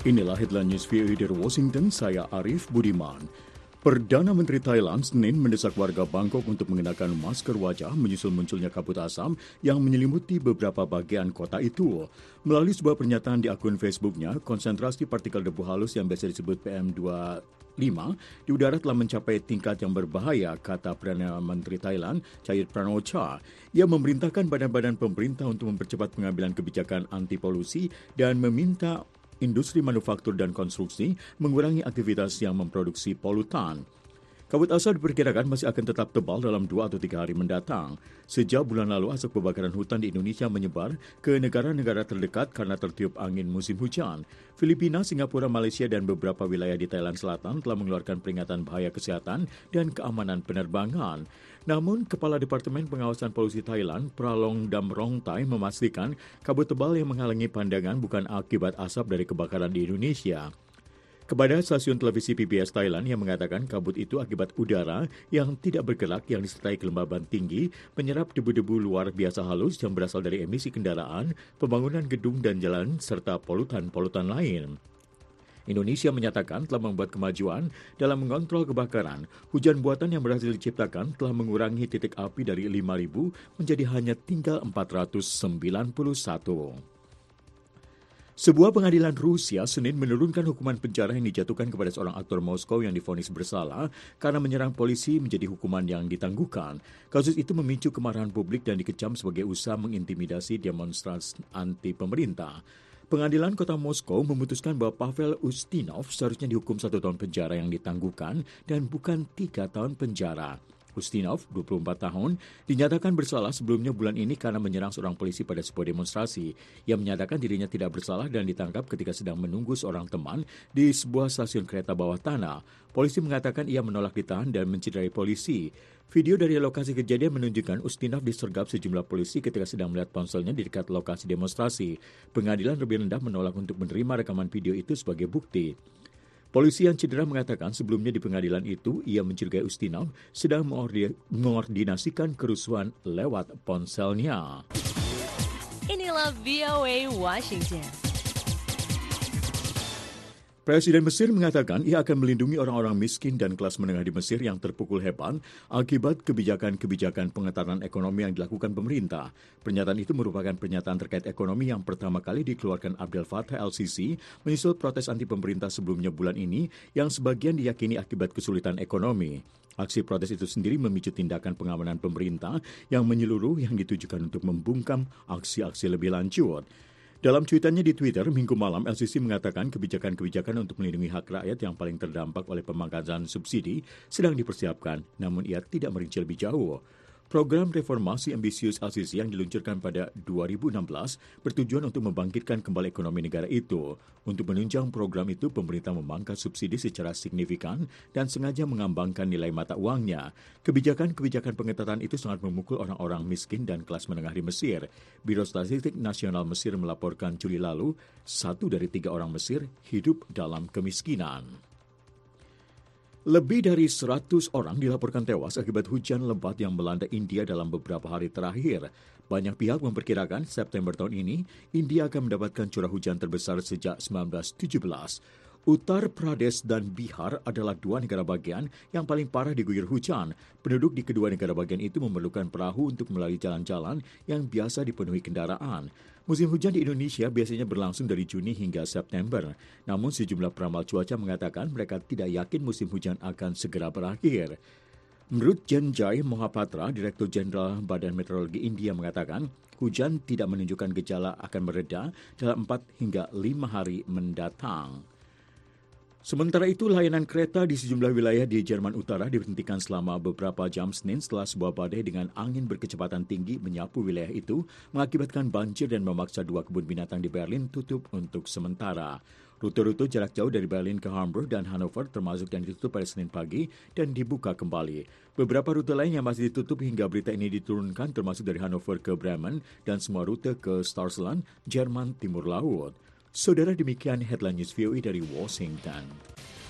Inilah headline news VOA dari Washington, saya Arif Budiman. Perdana Menteri Thailand Senin mendesak warga Bangkok untuk mengenakan masker wajah menyusul munculnya kabut asam yang menyelimuti beberapa bagian kota itu. Melalui sebuah pernyataan di akun Facebooknya, konsentrasi partikel debu halus yang biasa disebut PM2.5 di udara telah mencapai tingkat yang berbahaya, kata Perdana Menteri Thailand, Chayut Pranocha. Ia memerintahkan badan-badan pemerintah untuk mempercepat pengambilan kebijakan anti polusi dan meminta industri manufaktur dan konstruksi mengurangi aktivitas yang memproduksi polutan. Kabut asap diperkirakan masih akan tetap tebal dalam 2 atau 3 hari mendatang. Sejak bulan lalu, asap kebakaran hutan di Indonesia menyebar ke negara-negara terdekat karena tertiup angin musim hujan. Filipina, Singapura, Malaysia, dan beberapa wilayah di Thailand Selatan telah mengeluarkan peringatan bahaya kesehatan dan keamanan penerbangan. Namun, Kepala Departemen Pengawasan Polusi Thailand, Pralong Damrongtai, memastikan kabut tebal yang menghalangi pandangan bukan akibat asap dari kebakaran di Indonesia. Kepada stasiun televisi PBS Thailand yang mengatakan kabut itu akibat udara yang tidak bergerak yang disertai kelembaban tinggi, menyerap debu-debu luar biasa halus yang berasal dari emisi kendaraan, pembangunan gedung dan jalan, serta polutan-polutan lain. Indonesia menyatakan telah membuat kemajuan dalam mengontrol kebakaran. Hujan buatan yang berhasil diciptakan telah mengurangi titik api dari 5.000 menjadi hanya tinggal 491. Sebuah pengadilan Rusia Senin menurunkan hukuman penjara yang dijatuhkan kepada seorang aktor Moskow yang divonis bersalah karena menyerang polisi menjadi hukuman yang ditangguhkan. Kasus itu memicu kemarahan publik dan dikecam sebagai usaha mengintimidasi demonstrasi anti pemerintah. Pengadilan Kota Moskow memutuskan bahwa Pavel Ustinov seharusnya dihukum 1 tahun penjara yang ditangguhkan dan bukan 3 tahun penjara. Ustinov, 24 tahun, dinyatakan bersalah sebelumnya bulan ini karena menyerang seorang polisi pada sebuah demonstrasi. Ia menyatakan dirinya tidak bersalah dan ditangkap ketika sedang menunggu seorang teman di sebuah stasiun kereta bawah tanah. Polisi mengatakan ia menolak ditahan dan mencederai polisi. Video dari lokasi kejadian menunjukkan Ustinov disergap sejumlah polisi ketika sedang melihat ponselnya di dekat lokasi demonstrasi. Pengadilan lebih rendah menolak untuk menerima rekaman video itu sebagai bukti. Polisi yang cedera mengatakan sebelumnya di pengadilan itu ia mencurigai Ustinov sedang mengordinasikan kerusuhan lewat ponselnya. Inilah VOA Washington. Presiden Mesir mengatakan ia akan melindungi orang-orang miskin dan kelas menengah di Mesir yang terpukul hebat akibat kebijakan-kebijakan pengetahuan ekonomi yang dilakukan pemerintah. Pernyataan itu merupakan pernyataan terkait ekonomi yang pertama kali dikeluarkan Abdel Fattah el-Sisi menyusul protes anti pemerintah sebelumnya bulan ini yang sebagian diyakini akibat kesulitan ekonomi. Aksi protes itu sendiri memicu tindakan pengamanan pemerintah yang menyeluruh yang ditujukan untuk membungkam aksi-aksi lebih lanjut. Dalam cuitannya di Twitter, Minggu malam, el-Sisi mengatakan kebijakan-kebijakan untuk melindungi hak rakyat yang paling terdampak oleh pemangkasan subsidi sedang dipersiapkan, namun ia tidak merinci lebih jauh. Program reformasi ambisius el-Sisi yang diluncurkan pada 2016 bertujuan untuk membangkitkan kembali ekonomi negara itu. Untuk menunjang program itu, pemerintah memangkas subsidi secara signifikan dan sengaja mengambangkan nilai mata uangnya. Kebijakan-kebijakan pengetatan itu sangat memukul orang-orang miskin dan kelas menengah di Mesir. Biro Statistik Nasional Mesir melaporkan Juli lalu, 1 dari 3 orang Mesir hidup dalam kemiskinan. Lebih dari 100 orang dilaporkan tewas akibat hujan lebat yang melanda India dalam beberapa hari terakhir. Banyak pihak memperkirakan September tahun ini, India akan mendapatkan curah hujan terbesar sejak 1917. Uttar Pradesh dan Bihar adalah 2 negara bagian yang paling parah diguyur hujan. Penduduk di kedua negara bagian itu memerlukan perahu untuk melalui jalan-jalan yang biasa dipenuhi kendaraan. Musim hujan di Indonesia biasanya berlangsung dari Juni hingga September. Namun sejumlah peramal cuaca mengatakan mereka tidak yakin musim hujan akan segera berakhir. Menurut Janjay Mohapatra, Direktur Jenderal Badan Meteorologi India mengatakan, hujan tidak menunjukkan gejala akan mereda dalam 4 hingga 5 hari mendatang. Sementara itu, layanan kereta di sejumlah wilayah di Jerman Utara diberhentikan selama beberapa jam Senin setelah sebuah badai dengan angin berkecepatan tinggi menyapu wilayah itu, mengakibatkan banjir dan memaksa 2 kebun binatang di Berlin tutup untuk sementara. Rute-rute jarak jauh dari Berlin ke Hamburg dan Hannover termasuk yang ditutup pada Senin pagi dan dibuka kembali. Beberapa rute lain yang masih ditutup hingga berita ini diturunkan termasuk dari Hannover ke Bremen dan semua rute ke Starsland, Jerman Timur Laut. Saudara, demikian headline news VOA dari Washington.